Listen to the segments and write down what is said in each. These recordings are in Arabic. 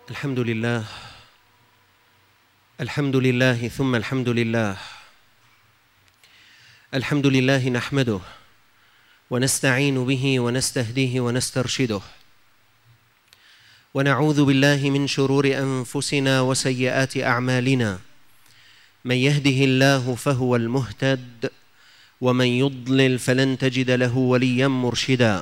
الحمد لله الحمد لله ثم الحمد لله. الحمد لله نحمده ونستعين به ونستهديه ونسترشده، ونعوذ بالله من شرور أنفسنا وسيئات أعمالنا. من يهده الله فهو المهتد، ومن يضلل فلن تجد له وليا مرشدا.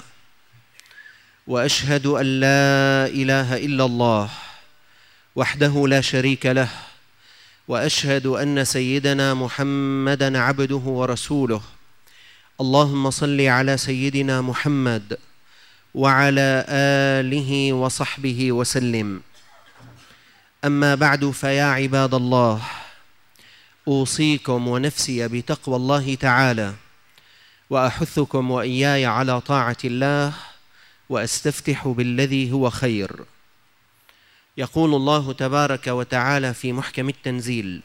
وأشهد أن لا إله إلا الله وحده لا شريك له، وأشهد أن سيدنا محمدًا عبده ورسوله. اللهم صل على سيدنا محمد وعلى آله وصحبه وسلم. أما بعد، فيا عباد الله، أوصيكم ونفسي بتقوى الله تعالى، وأحثكم وإياي على طاعة الله، وأستفتح بالذي هو خير. يقول الله تبارك وتعالى في محكم التنزيل: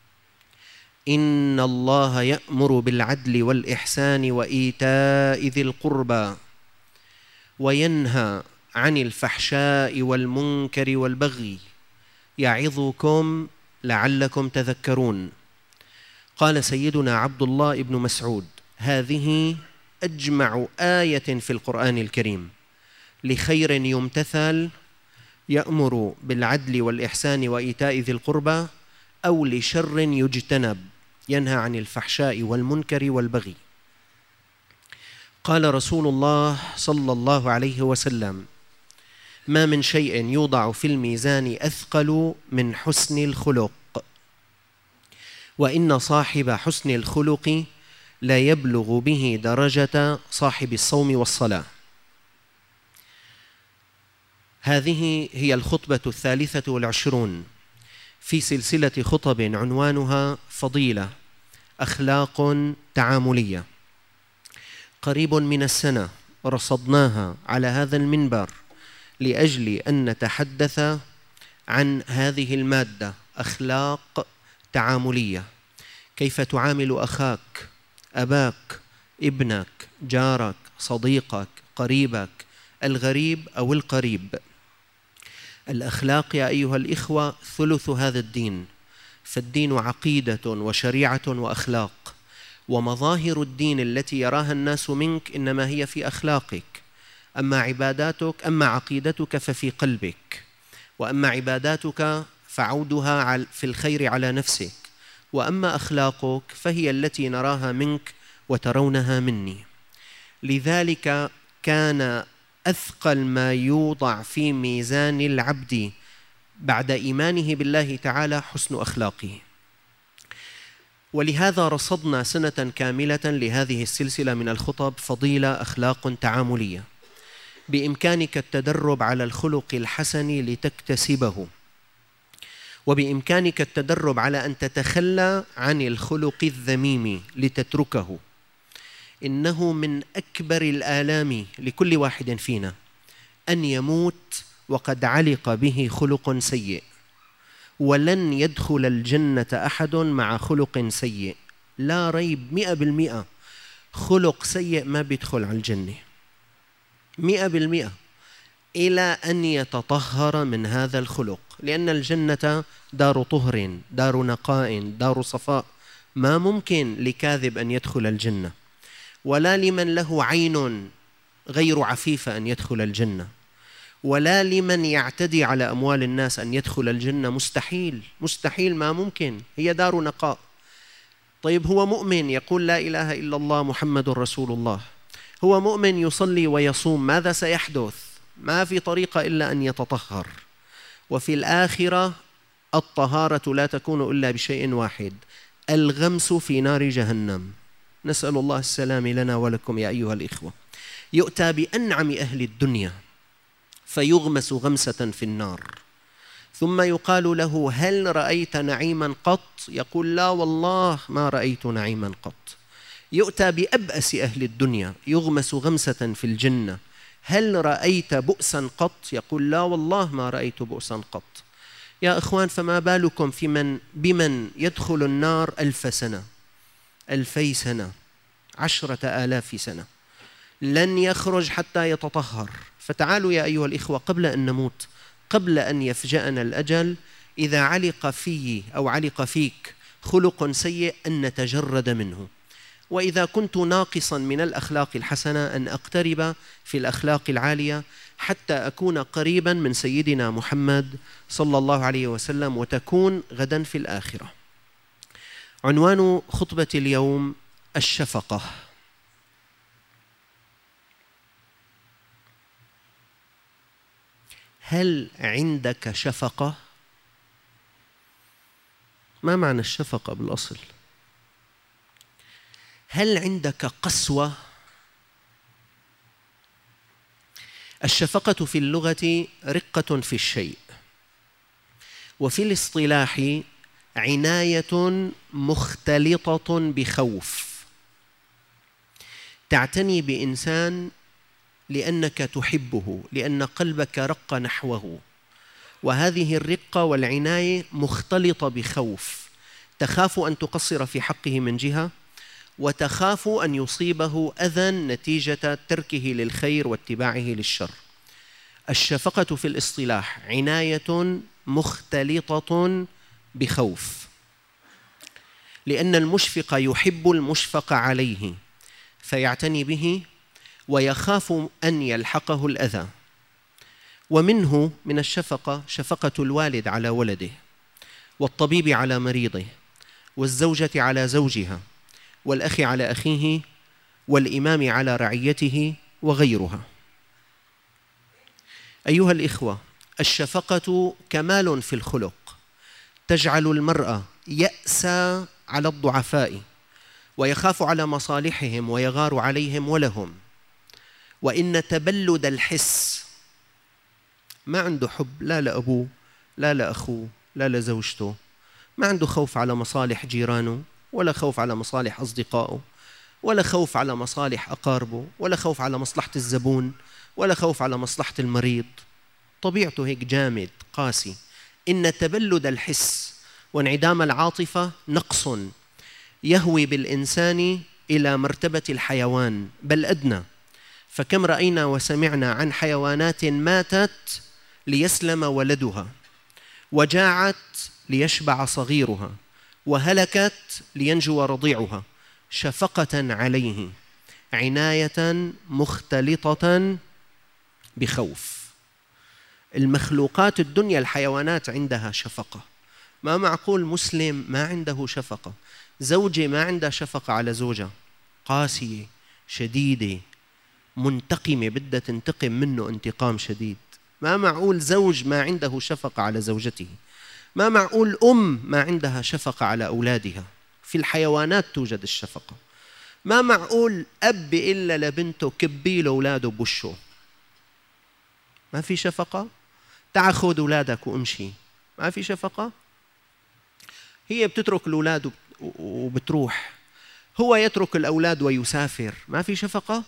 إن الله يأمر بالعدل والإحسان وإيتاء ذي القربى وينهى عن الفحشاء والمنكر والبغي يعظكم لعلكم تذكرون. قال سيدنا عبد الله بن مسعود: هذه أجمع آية في القرآن الكريم، لخير يمتثل يأمر بالعدل والإحسان وإيتاء ذي القربى، أو لشر يجتنب ينهى عن الفحشاء والمنكر والبغي. قال رسول الله صلى الله عليه وسلم: ما من شيء يوضع في الميزان أثقل من حسن الخلق، وإن صاحب حسن الخلق لا يبلغ به درجة صاحب الصوم والصلاة. هذه هي الخطبة 23 في سلسلة خطب عنوانها فضيلة أخلاق تعاملية. قريب من السنة رصدناها على هذا المنبر لأجل أن نتحدث عن هذه المادة، أخلاق تعاملية. كيف تعامل أخاك، أباك، ابنك، جارك، صديقك، قريبك، الغريب أو القريب. الأخلاق يا أيها الإخوة ثلث هذا الدين، فالدين عقيدة وشريعة وأخلاق، ومظاهر الدين التي يراها الناس منك إنما هي في أخلاقك. أما عقيدتك ففي قلبك، وأما عباداتك فعودها في الخير على نفسك، وأما أخلاقك فهي التي نراها منك وترونها مني. لذلك كان أثقل ما يوضع في ميزان العبد بعد إيمانه بالله تعالى حسن أخلاقه. ولهذا رصدنا سنة كاملة لهذه السلسلة من الخطب فضيلة أخلاق تعاملية. بإمكانك التدرب على الخلق الحسن لتكتسبه، وبإمكانك التدرب على أن تتخلى عن الخلق الذميم لتتركه. إنه من أكبر الآلام لكل واحد فينا أن يموت وقد علق به خلق سيء، ولن يدخل الجنة أحد مع خلق سيء. لا ريب، 100% خلق سيء ما بيدخل على الجنة 100%، إلى أن يتطهر من هذا الخلق، لأن الجنة دار طهر، دار نقاء، دار صفاء. ما ممكن لكاذب أن يدخل الجنة، ولا لمن له عين غير عفيفة أن يدخل الجنة، ولا لمن يعتدي على أموال الناس أن يدخل الجنة. مستحيل، مستحيل، ما ممكن، هي دار نقاء. طيب، هو مؤمن يقول لا إله إلا الله محمد رسول الله، هو مؤمن يصلي ويصوم، ماذا سيحدث؟ ما في طريقة إلا أن يتطهر. وفي الآخرة الطهارة لا تكون إلا بشيء واحد: الغمس في نار جهنم. نسأل الله السلام لنا ولكم يا أيها الإخوة. يؤتى بأنعم أهل الدنيا فيغمس غمسة في النار، ثم يقال له: هل رأيت نعيما قط؟ يقول: لا والله ما رأيت نعيما قط. يؤتى بأبأس أهل الدنيا يغمس غمسة في الجنة: هل رأيت بؤسا قط؟ يقول: لا والله ما رأيت بؤسا قط. يا إخوان، فما بالكم بمن يدخل النار 1000 سنة، 2000 سنة، 10,000 سنة، لن يخرج حتى يتطهر. فتعالوا يا أيها الإخوة، قبل أن نموت، قبل أن يفجأنا الأجل إذا علق في أو علق فيك خلق سيء أن نتجرد منه، وإذا كنت ناقصا من الأخلاق الحسنة أن أقترب في الأخلاق العالية حتى أكون قريبا من سيدنا محمد صلى الله عليه وسلم، وتكون غدا في الآخرة. عنوان خطبة اليوم الشفقة. هل عندك شفقة؟ ما معنى الشفقة بالأصل؟ هل عندك قسوة؟ الشفقة في اللغة رقة في الشيء، وفي الاصطلاح عناية مختلطة بخوف. تعتني بإنسان لأنك تحبه، لأن قلبك رق نحوه، وهذه الرقة والعناية مختلطة بخوف. تخاف أن تقصر في حقه من جهة، وتخاف أن يصيبه أذى نتيجة تركه للخير واتباعه للشر. الشفقة في الاصطلاح عناية مختلطة بخوف، لأن المشفق يحب المشفق عليه فيعتني به ويخاف أن يلحقه الأذى. ومنه من الشفقة شفقة الوالد على ولده، والطبيب على مريضه، والزوجة على زوجها، والأخ على أخيه، والإمام على رعيته وغيرها. أيها الإخوة، الشفقة كمال في الخلق، تجعل المرء يأسى على الضعفاء ويخاف على مصالحهم ويغار عليهم ولهم. وإن تبلد الحس، ما عنده حب لا لأبوه لا لأخوه لا لزوجته، ما عنده خوف على مصالح جيرانه، ولا خوف على مصالح أصدقائه، ولا خوف على مصالح أقاربه، ولا خوف على مصلحة الزبون، ولا خوف على مصلحة المريض. طبيعته هيك جامد قاسي. إن تبلد الحس وانعدام العاطفة نقص يهوي بالإنسان إلى مرتبة الحيوان بل أدنى. فكم رأينا وسمعنا عن حيوانات ماتت ليسلم ولدها، وجاعت ليشبع صغيرها، وهلكت لينجو رضيعها، شفقة عليه، عناية مختلطة بخوف. المخلوقات الدنيا الحيوانات عندها شفقة. ما معقول مسلم ما عنده شفقة؟ زوجة ما عندها شفقة على زوجها، قاسية شديدة منتقمة، بدها تنتقم منه انتقام شديد. ما معقول زوج ما عنده شفقة على زوجته. ما معقول ما عندها شفقة على أولادها. في الحيوانات توجد الشفقة. ما معقول أب إلا لبنته كبيله أولاده بوشه. ما في شفقة؟ تعال خذ أولادك وامشي. ما في شفقة؟ هي بتترك الأولاد وبتروح، هو يترك الأولاد ويسافر. ما في شفقة؟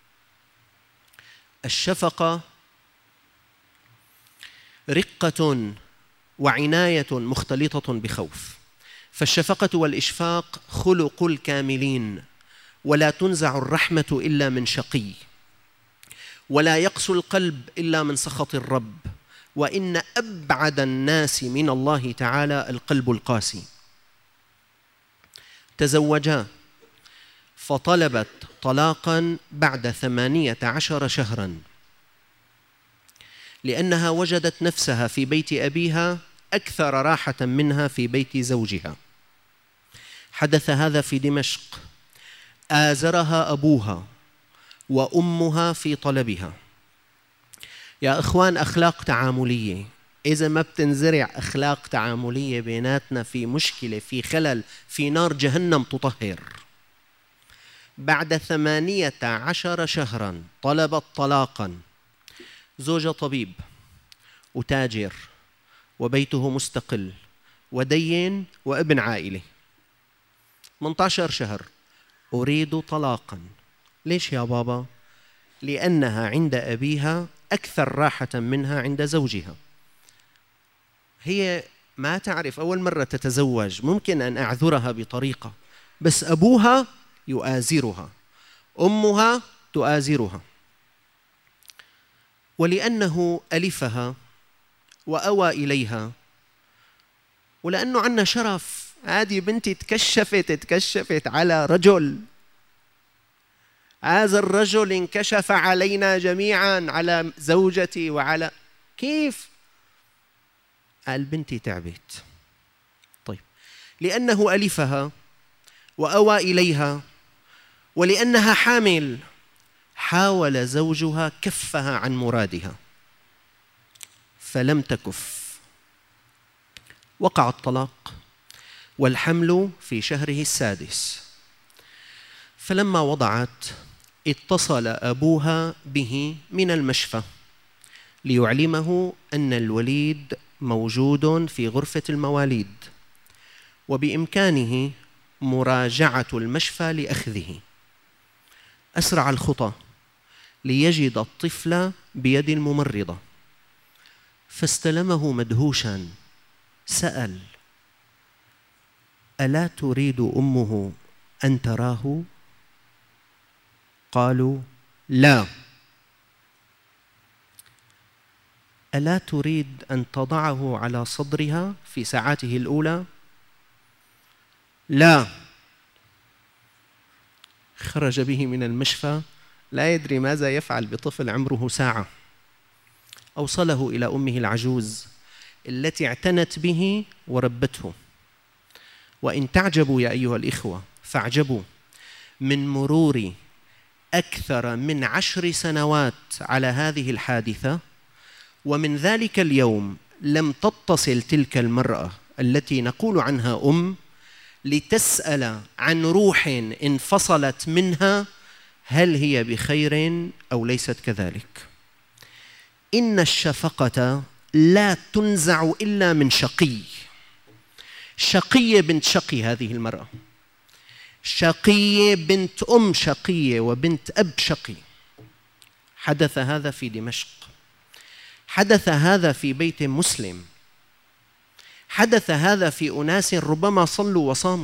الشفقة رقة وعناية مختلطة بخوف. فالشفقة والإشفاق خلق الكاملين، ولا تنزع الرحمة إلا من شقي، ولا يقسو القلب إلا من سخط الرب، وإن أبعد الناس من الله تعالى القلب القاسي. تزوجا فطلبت طلاقا بعد 18 شهرا، لأنها وجدت نفسها في بيت أبيها أكثر راحة منها في بيت زوجها. حدث هذا في دمشق. آزرها أبوها وأمها في طلبها. يا إخوان، أخلاق تعاملية، إذا ما بتنزرع أخلاق تعاملية بيناتنا في مشكلة، في خلل، في نار جهنم تطهر. بعد 18 شهرا طلبت طلاقا. زوجة طبيب وتاجر وبيته مستقل ودين وابن عائلة. 18 شهر أريد طلاقا. ليش يا بابا؟ لأنها عند أبيها أكثر راحة منها عند زوجها. هي ما تعرف، أول مرة تتزوج، ممكن أن أعذرها بطريقة، بس أبوها يؤازرها، أمها تؤازرها. ولأنه ألفها وأوى إليها، ولأنه عنا شرف، هذه بنتي تكشفت على رجل، هذا الرجل انكشف علينا جميعا، على زوجتي وعلى كيف؟ قال بنتي تعبت. طيب، لأنه ألفها وأوى إليها ولأنها حامل، حاول زوجها كفها عن مرادها فلم تكف، وقع الطلاق والحمل في شهره السادس. فلما وضعت اتصل أبوها به من المشفى ليعلمه أن الوليد موجود في غرفة المواليد وبإمكانه مراجعة المشفى لأخذه. أسرع الخطى ليجد الطفل بيد الممرضة، فاستلمه مدهوشا، سأل: ألا تريد أمه أن تراه؟ قالوا: لا. ألا تريد أن تضعه على صدرها في ساعاته الأولى؟ لا. خرج به من المشفى لا يدري ماذا يفعل بطفل عمره ساعة. أوصله إلى أمه العجوز التي اعتنت به وربته. وإن تعجبوا يا أيها الإخوة فاعجبوا من مرور أكثر من 10 سنوات على هذه الحادثة، ومن ذلك اليوم لم تتصل تلك المرأة التي نقول عنها لتسأل عن روح انفصلت منها هل هي بخير أو ليست كذلك. إن الشفقة لا تنزع إلا من شقي. شقية بنت شقي هذه المرأة، شقية بنت أم شقية وبنت أب شقي. حدث هذا في دمشق، حدث هذا في بيت مسلم، حدث هذا في أناس ربما صلوا وصاموا.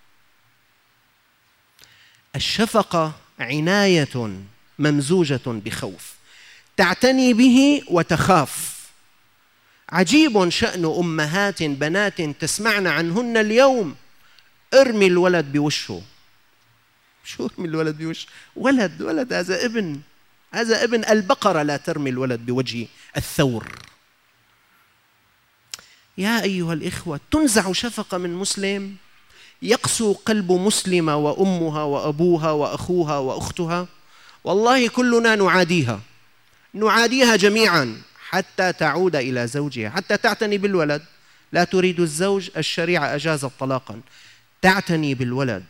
الشفقة عناية ممزوجة بخوف، تعتني به وتخاف. عجيب شأن أمهات بنات تسمعن عنهن اليوم: ارمي الولد بوشه. شو ارمي الولد بوشه؟ ولد هذا ابن، هذا ابن. البقرة لا ترمي الولد بوجه الثور. يا أيها الإخوة، تنزع شفقة من مسلم؟ يقسو قلب مسلمة وأمها وأبوها وأخوها وأختها؟ والله كلنا نعاديها جميعا حتى تعود إلى زوجها، حتى تعتني بالولد. لا تريد الزوج، الشريعة أجازت طلاقا، تعتني بالولد.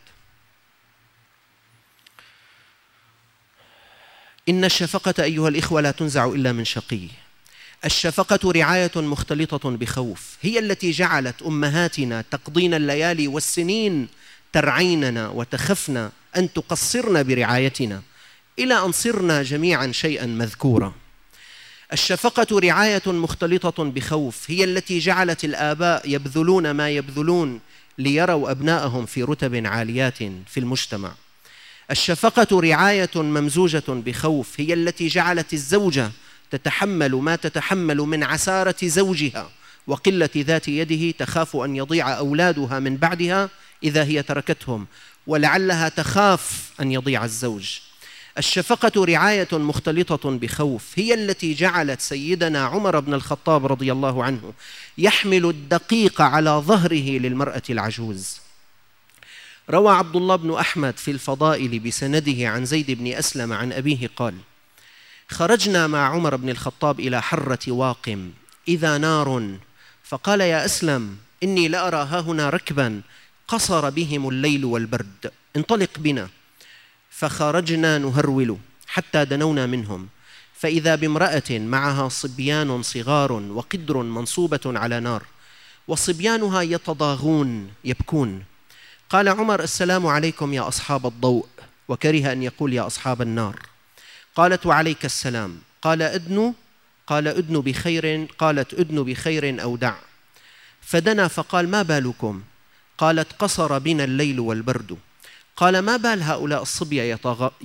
إن الشفقة أيها الإخوة لا تنزع إلا من شقي. الشفقة رعاية مختلطة بخوف، هي التي جعلت أمهاتنا تقضين الليالي والسنين ترعيننا وتخفن أن تقصرن برعايتنا إلى أن صرنا جميعا شيئا مذكورا. الشفقة رعاية مختلطة بخوف، هي التي جعلت الآباء يبذلون ما يبذلون ليروا أبنائهم في رتب عاليات في المجتمع. الشفقة رعاية ممزوجة بخوف، هي التي جعلت الزوجة تتحمل ما تتحمل من عسارة زوجها وقلة ذات يده، تخاف أن يضيع أولادها من بعدها إذا هي تركتهم، ولعلها تخاف أن يضيع الزوج. الشفقة رعاية مختلطة بخوف، هي التي جعلت سيدنا عمر بن الخطاب رضي الله عنه يحمل الدقيق على ظهره للمرأة العجوز. روى عبد الله بن أحمد في الفضائل بسنده عن زيد بن أسلم عن أبيه قال: خرجنا مع عمر بن الخطاب إلى حرة واقم إذا نار، فقال: يا أسلم، إني لأرى هاهنا ركبا قصر بهم الليل والبرد، انطلق بنا. فخرجنا نهرول حتى دنونا منهم، فإذا بامرأة معها صبيان صغار وقدر منصوبة على نار، وصبيانها يتضاغون يبكون. قال عمر: السلام عليكم يا أصحاب الضوء، وكره أن يقول يا أصحاب النار. قالت: وعليك السلام. قال: أدنوا. قال: أدنوا بخير. قالت: أدنوا بخير أو دع. فدنا فقال: ما بالكم؟ قالت: قصر بنا الليل والبرد. قال: ما بال هؤلاء الصبية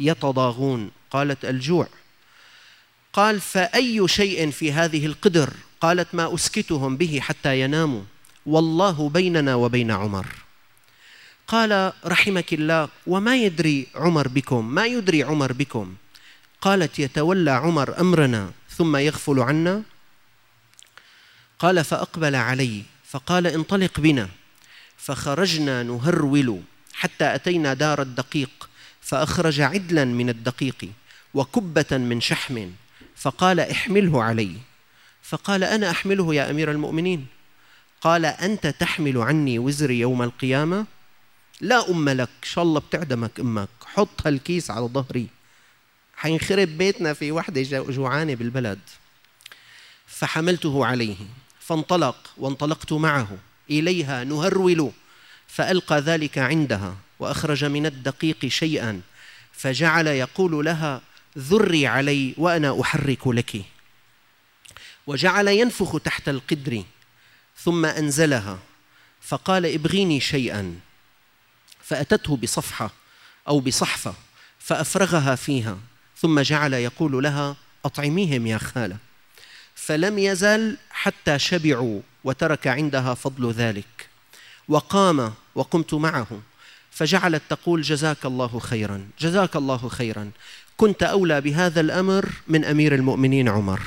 يتضاغون؟ قالت: الجوع. قال: فأي شيء في هذه القدر؟ قالت: ما أسكتهم به حتى يناموا، والله بيننا وبين عمر. قال: رحمك الله، وما يدري عمر بكم؟ ما يدري عمر بكم؟ قالت: يتولى عمر أمرنا ثم يغفل عنا. قال: فأقبل علي فقال: انطلق بنا. فخرجنا نهرول حتى أتينا دار الدقيق، فأخرج عدلا من الدقيق وكبة من شحم، فقال: احمله علي. فقال: أنا أحمله يا أمير المؤمنين. قال: أنت تحمل عني وزري يوم القيامة؟ لا أم لك، شاء الله بتعدمك أمك، حط هالكيس على ظهري، حينخرب بيتنا في وحدة جوعانة بالبلد. فحملته عليه فانطلق وانطلقت معه إليها نهرول، فألقى ذلك عندها وأخرج من الدقيق شيئا، فجعل يقول لها: ذري علي وأنا أحرك لك، وجعل ينفخ تحت القدر، ثم أنزلها فقال: ابغيني شيئا. فأتته بصفحة أو بصحفة فأفرغها فيها، ثم جعل يقول لها: أطعميهم يا خالة. فلم يزل حتى شبعوا، وترك عندها فضل ذلك. وقام وقمت معه، فجعلت تقول: جزاك الله خيرا، جزاك الله خيرا، كنت أولى بهذا الأمر من أمير المؤمنين عمر.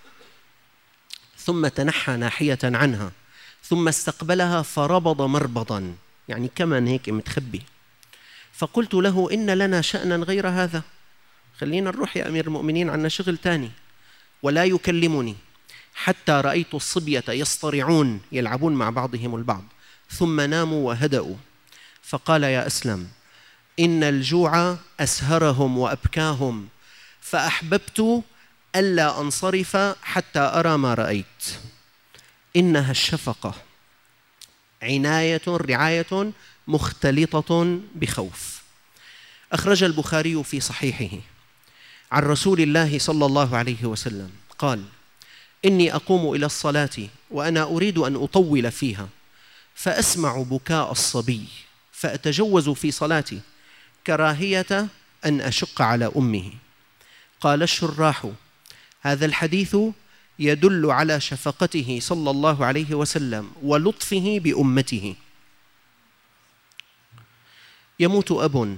ثم تنحى ناحية عنها، ثم استقبلها فربض مربضا، يعني كمان هيك متخبي. فقلت له: إن لنا شأنا غير هذا، خلينا نروح يا أمير المؤمنين، عنا شغل تاني. ولا يكلمني حتى رأيت الصبية يصطرعون يلعبون مع بعضهم البعض، ثم ناموا وهدأوا. فقال: يا أسلم، إن الجوع أسهرهم وأبكاهم، فأحببت ألا أنصرف حتى أرى ما رأيت. إنها الشفقة رعاية مختلطة بخوف. أخرج البخاري في صحيحه عن رسول الله صلى الله عليه وسلم قال: إني أقوم إلى الصلاة وأنا أريد أن أطول فيها، فأسمع بكاء الصبي فأتجوز في صلاتي كراهية أن أشق على أمه. قال الشراح: هذا الحديث يدل على شفقته صلى الله عليه وسلم ولطفه بأمته. يموت أب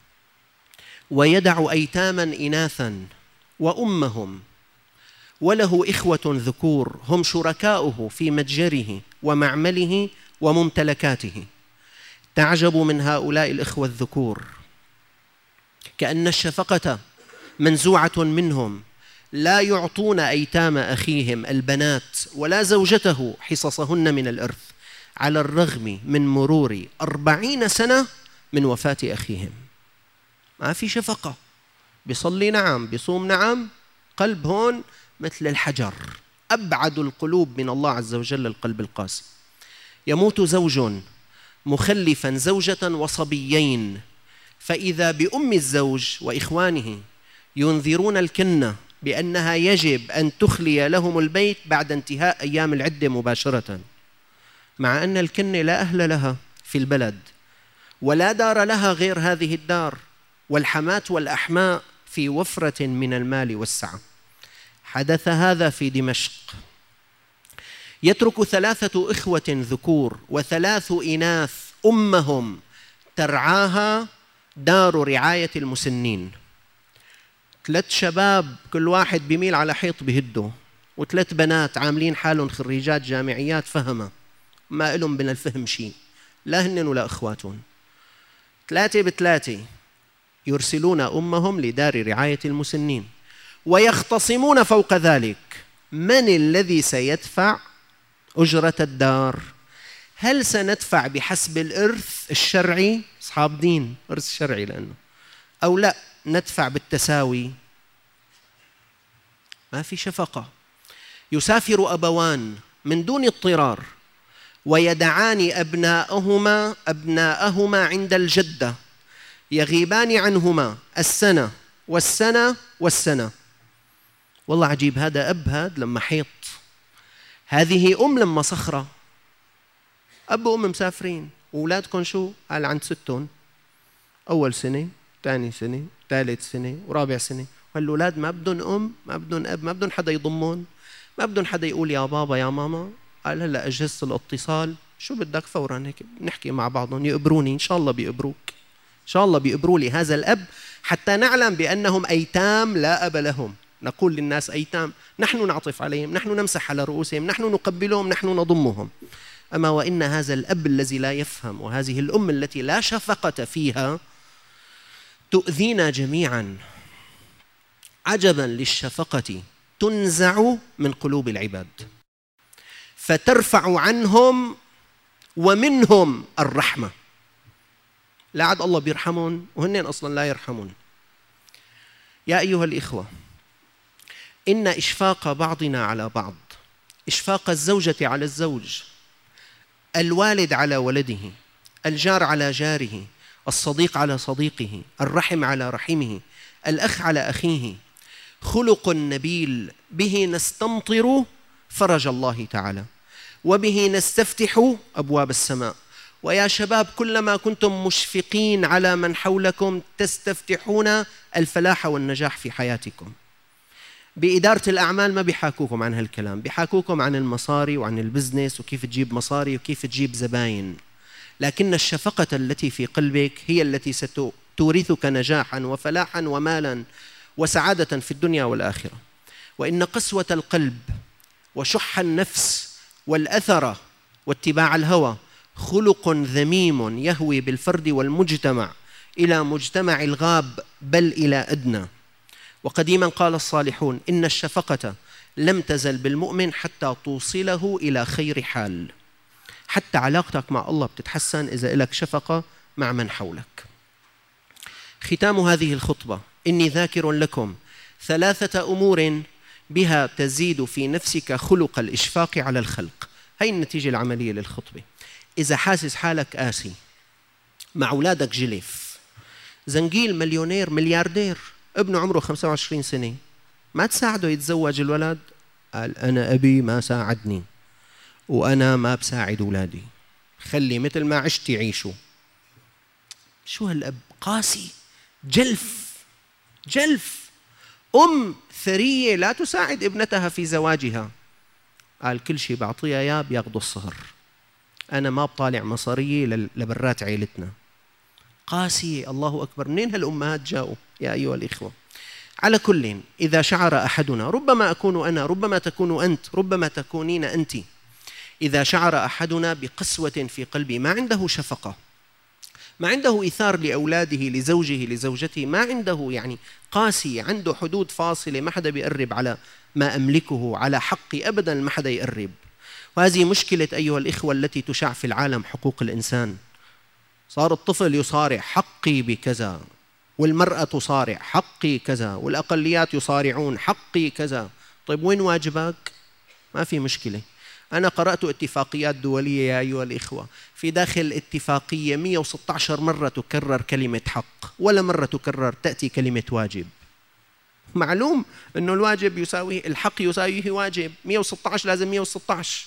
ويدع أيتاما إناثا وأمهم، وله إخوة ذكور هم شركاؤه في متجره ومعمله وممتلكاته. تعجب من هؤلاء الإخوة الذكور، كأن الشفقة منزوعة منهم، لا يعطون أيتام أخيهم البنات ولا زوجته حصصهن من الإرث، على الرغم من مرور 40 سنة من وفاة أخيهم. ما في شفقة، بيصلي نعم، بيصوم نعم، قلب هون مثل الحجر، أبعد القلوب من الله عز وجل القلب القاسي. يموت زوج مخلفا زوجة وصبيين، فإذا بأم الزوج وإخوانه ينذرون الكنة بأنها يجب أن تخلي لهم البيت بعد انتهاء أيام العدة مباشرة، مع أن الكنة لا أهل لها في البلد ولا دار لها غير هذه الدار، والحماة والأحماء في وفرة من المال والسعة. حدث هذا في دمشق. يترك 3 إخوة ذكور و3 إناث أمهم ترعاها دار رعاية المسنين. 3 شباب كل واحد بيميل على حيط بهده، و3 بنات عاملين حالهم خريجات جامعيات فهمة، ما إلهم من الفهم شيء، لا هن ولا إخواتهم. 3 ب3 يرسلون أمهم لدار رعاية المسنين، ويختصمون فوق ذلك من الذي سيدفع أجرة الدار. هل سندفع بحسب الإرث الشرعي، أصحاب دين إرث شرعي لأنه، أو لا ندفع بالتساوي؟ ما في شفقة. يسافر أبوان من دون اضطرار ويدعان أبناءهما عند الجدة، يغيبان عنهما السنة والسنة والسنة. والله عجيب، هذا أب هذا لما حيط، هذه أم لما صخرة. أب وأم مسافرين، وأولادكم شو؟ قال عند 6، أول سنة، ثاني سنة، ثالث سنة، ورابع سنة، والأولاد ما بدهم أم، ما بدهم أب، ما بدهم حدا يضمون. ما بدهم حدا يقول يا بابا يا ماما، قال هلا أجهزة الاتصال شو بدك فورا هيك نحكي مع بعضهم، يقبروني إن شاء الله بيقبروك، إن شاء الله بيقبروا لي هذا الأب، حتى نعلم بأنهم أيتام لا أب لهم. نقول للناس أيتام، نحن نعطف عليهم، نحن نمسح على رؤوسهم، نحن نقبلهم، نحن نضمهم. أما وإن هذا الأب الذي لا يفهم وهذه الأم التي لا شفقة فيها تؤذينا جميعا. عجبا للشفقة تنزع من قلوب العباد فترفع عنهم ومنهم الرحمة. لا عاد الله بيرحمون وهن أصلا لا يرحمون. يا أيها الإخوة، إن إشفاق بعضنا على بعض، إشفاق الزوجة على الزوج، الوالد على ولده، الجار على جاره، الصديق على صديقه، الرحم على رحمه، الأخ على أخيه، خلق نبيل به نستمطر فرج الله تعالى وبه نستفتح أبواب السماء. ويا شباب، كلما كنتم مشفقين على من حولكم تستفتحون الفلاح والنجاح في حياتكم. بإدارة الأعمال ما بيحاكوكم عن هالكلام، بيحاكوكم عن المصاري وعن البزنس وكيف تجيب مصاري وكيف تجيب زباين، لكن الشفقة التي في قلبك هي التي ستورثك نجاحا وفلاحا ومالا وسعادة في الدنيا والآخرة. وإن قسوة القلب وشح النفس والأثرة واتباع الهوى خلق ذميم يهوي بالفرد والمجتمع إلى مجتمع الغاب، بل إلى أدنى. وقديما قال الصالحون: إن الشفقة لم تزل بالمؤمن حتى توصله إلى خير حال. حتى علاقتك مع الله بتتحسن إذا لك شفقة مع من حولك. ختام هذه الخطبة: إني ذاكر لكم 3 أمور بها تزيد في نفسك خلق الإشفاق على الخلق. هي النتيجة العملية للخطبة. إذا حاسس حالك قاسي، مع أولادك جلف، زنجيل مليونير ملياردير، ابنه عمره 25 سنة، ما تساعده يتزوج الولد، قال أنا أبي ما ساعدني وأنا ما بساعد أولادي، خلي مثل ما عشت يعيشوا. شو هالأب قاسي، جلف جلف. أم ثرية لا تساعد ابنتها في زواجها، قال كل شيء بعطيها إياه بياخذوا الصهر، أنا ما بطالع مصارية لبرات عيلتنا. قاسية، الله أكبر. منين هالأمهات جاءوا يا أيها الإخوة؟ على كل، إذا شعر أحدنا، ربما أكون أنا، ربما تكون أنت، ربما تكونين أنت، إذا شعر أحدنا بقسوة في قلبه، ما عنده شفقة، ما عنده إيثار لأولاده، لزوجه، لزوجته، ما عنده يعني قاسي، عنده حدود فاصلة، ما حدا بيقرب على ما أملكه، على حقي أبدا ما حدا يقرب. وهذه مشكلة أيها الإخوة التي تشاع في العالم، حقوق الإنسان. صار الطفل يصارع حقي بكذا، والمرأة تصارع حقي كذا، والأقليات يصارعون حقي كذا. طيب وين واجبك؟ ما في مشكلة. أنا قرأت اتفاقيات دولية يا أيها الإخوة، في داخل الاتفاقية 116 مرة تكرر كلمة حق، ولا مرة تأتي كلمة واجب. معلوم أنه الواجب يساوي الحق، يساويه واجب، 116 لازم 116.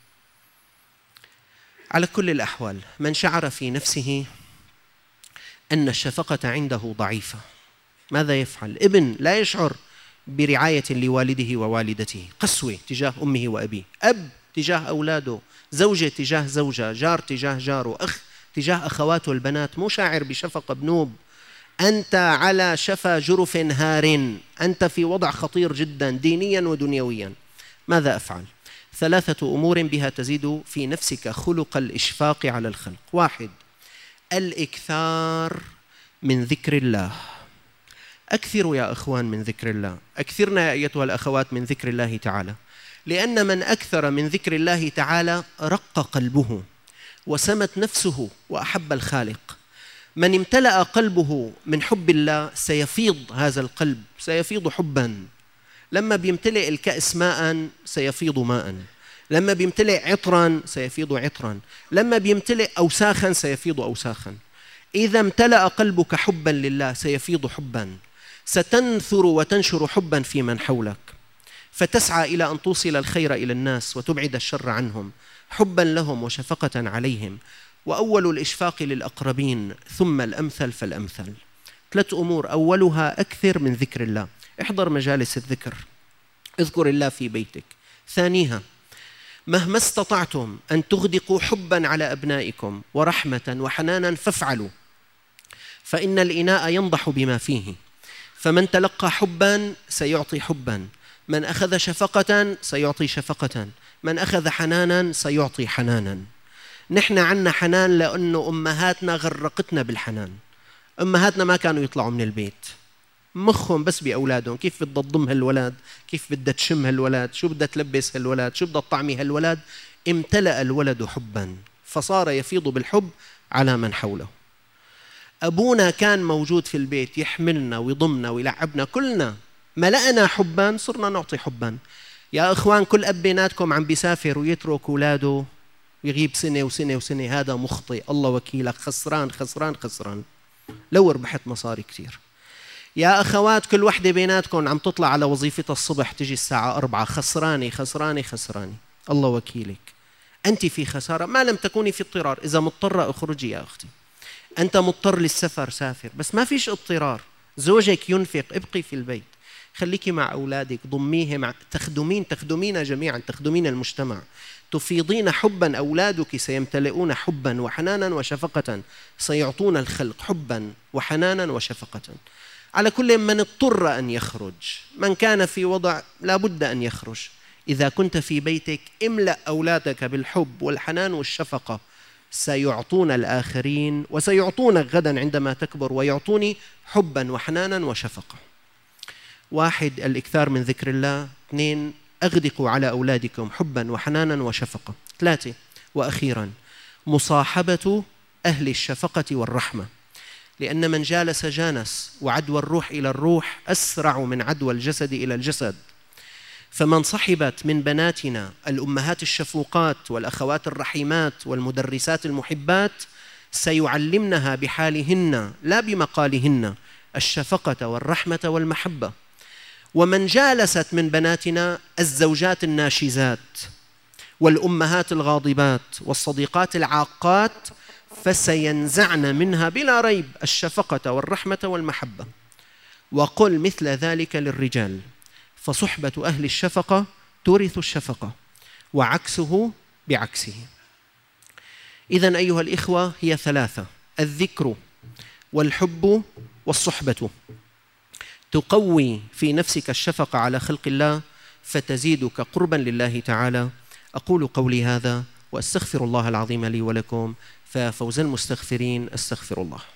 على كل الأحوال، من شعر في نفسه أن الشفقة عنده ضعيفة ماذا يفعل؟ ابن لا يشعر برعاية لوالده ووالدته، قسوة تجاه أمه وأبيه، أب تجاه أولاده، زوجة تجاه زوجة، جار تجاه جاره، أخ تجاه أخواته البنات، مو شاعر بشفقة بنوب. أنت على شفا جرف هار، أنت في وضع خطير جدا دينيا ودنيويا. ماذا أفعل؟ 3 أمور بها تزيد في نفسك خلق الإشفاق على الخلق. 1: الإكثار من ذكر الله. أكثروا يا أخوان من ذكر الله، أكثرنا يا أيتها الأخوات من ذكر الله تعالى، لأن من أكثر من ذكر الله تعالى رق قلبه وسمت نفسه وأحب الخالق. من امتلأ قلبه من حب الله سيفيض هذا القلب، سيفيض حبا. لما بيمتلئ الكأس ماء سيفيض ماء، لما بيمتلئ عطرا سيفيض عطرا، لما بيمتلئ أوساخا سيفيض أوساخا. إذا امتلأ قلبك حبا لله سيفيض حبا، ستنثر وتنشر حبا في من حولك، فتسعى إلى أن توصل الخير إلى الناس وتبعد الشر عنهم، حبا لهم وشفقة عليهم. وأول الإشفاق للأقربين، ثم الأمثل فالأمثل. 3 أمور، أولها أكثر من ذكر الله. احضر مجالس الذكر، اذكر الله في بيتك، ثانيها: مهما استطعتم أن تغدقوا حبا على أبنائكم ورحمة وحنانا فافعلوا، فإن الإناء ينضح بما فيه، فمن تلقى حبا سيعطي حبا، من أخذ شفقة سيعطي شفقة، من أخذ حنانا سيعطي حنانا. نحن عنا حنان لأنه أمهاتنا غرقتنا بالحنان. أمهاتنا ما كانوا يطلعوا من البيت، مخهم بس بأولادهم، كيف بدها تضم هالولد، كيف بدها تشم هالولد، شو بدها تلبس هالولد، شو بدها تطعمي هالولد. امتلأ الولد حبا فصار يفيض بالحب على من حوله. أبونا كان موجود في البيت يحملنا ويضمنا ويلعبنا، كلنا ملأنا حبا صرنا نعطي حبا. يا إخوان، كل أب بيناتكم عم بيسافر ويترك أولاده يغيب سنة وسنة وسنة، هذا مخطئ، الله وكيلك، خسران خسران خسران، لو ربحت مصاري كتير. يا أخوات، كل وحدة بيناتكم عم تطلع على وظيفتها الصبح تجي الساعة 4، خسرانة خسرانة خسرانة، الله وكيلك، أنت في خسارة ما لم تكوني في اضطرار. إذا مضطرة اخرجي يا أختي، أنت مضطر للسفر سافر، بس ما فيش اضطرار. زوجك ينفق، ابقي في البيت، خليكي مع أولادك، ضميهم، تخدمين جميعا، تخدمين المجتمع، تفيضين حبا. أولادك سيمتلئون حبا وحنانا وشفقة، سيعطون الخلق حبا وحنانا وشفقة. على كل من اضطر أن يخرج، من كان في وضع لا بد أن يخرج. إذا كنت في بيتك املأ أولادك بالحب والحنان والشفقة، سيعطون الآخرين وسيعطونك غدا عندما تكبر، ويعطوني حبا وحنانا وشفقة. 1: الإكثار من ذكر الله. 2: أغدقوا على أولادكم حبا وحنانا وشفقة. 3: وأخيرا: مصاحبة أهل الشفقة والرحمة، لأن من جالس جانس، وعدوى الروح إلى الروح أسرع من عدوى الجسد إلى الجسد. فمن صحبت من بناتنا الأمهات الشفوقات والأخوات الرحيمات والمدرسات المحبات سيعلمنها بحالهن لا بمقالهن الشفقة والرحمة والمحبة. ومن جالست من بناتنا الزوجات الناشزات والأمهات الغاضبات والصديقات العاقات فسينزعن منها بلا ريب الشفقة والرحمة والمحبة. وقل مثل ذلك للرجال، فصحبة أهل الشفقة تورث الشفقة، وعكسه بعكسه. إذن أيها الإخوة، هي 3: الذكر والحب والصحبة، تقوي في نفسك الشفقة على خلق الله فتزيدك قربا لله تعالى. أقول قولي هذا وأستغفر الله العظيم لي ولكم، ففوز المستغفرين أستغفر الله.